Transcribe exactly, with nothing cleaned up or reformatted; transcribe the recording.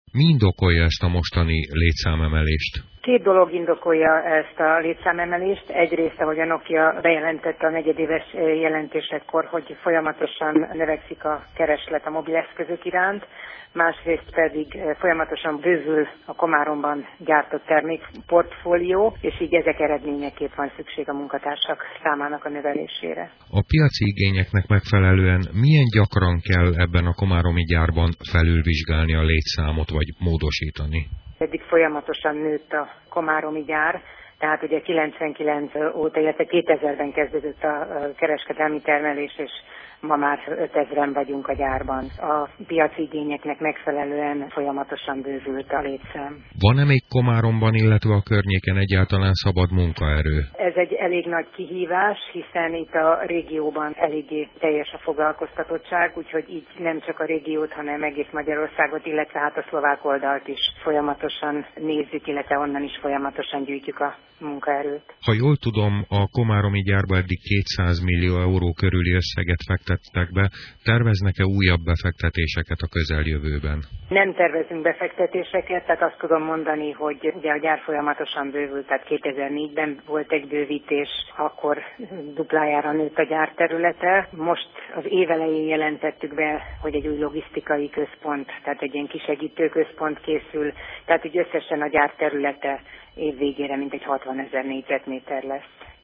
Mi indokolja ezt a mostani létszámemelést? Két dolog indokolja ezt a létszámemelést. Egyrészt, ahogy a Nokia bejelentette a negyedéves jelentésekor, hogy folyamatosan növekszik a kereslet a mobileszközök iránt, másrészt pedig folyamatosan bővül a Komáromban gyártott termékportfólió, és így ezek eredményeképp van szükség a munkatársak számának a növelésére. A piaci igényeknek megfelelően milyen gyakran kell ebben a komáromi gyárban felülvizsgálni a létszámot vagy módosítani? Eddig folyamatosan nőtt a komáromi gyár, tehát ugye kilencvenkilenc óta, illetve kétezerben kezdődött a kereskedelmi termelés, és ma már ötezren vagyunk a gyárban. A piaci igényeknek megfelelően folyamatosan bővült a létszám. Van-e még Komáromban, illetve a környéken egyáltalán szabad munkaerő? Ez egy elég nagy kihívás, hiszen itt a régióban eléggé teljes a foglalkoztatottság, úgyhogy így nem csak a régiót, hanem egész Magyarországot, illetve hát a szlovák oldalt is folyamatosan nézzük, illetve onnan is folyamatosan gyűjtjük a munkaerőt. Ha jól tudom, a komáromi gyárba eddig kétszáz millió euró körüli összeget fektettek be. Terveznek-e újabb befektetéseket a közeljövőben? Nem tervezünk befektetéseket, tehát azt tudom mondani, hogy ugye a gyár folyamatosan bővült, tehát kétezer-négyben volt egy bővítés, akkor duplájára nőtt a gyár területe. Most az év elején jelentettük be, hogy egy új logisztikai központ, tehát egy ilyen kisegítő központ készül, tehát így összesen a gyár területe év végére mintegy hatvanezer négyzetméter lesz.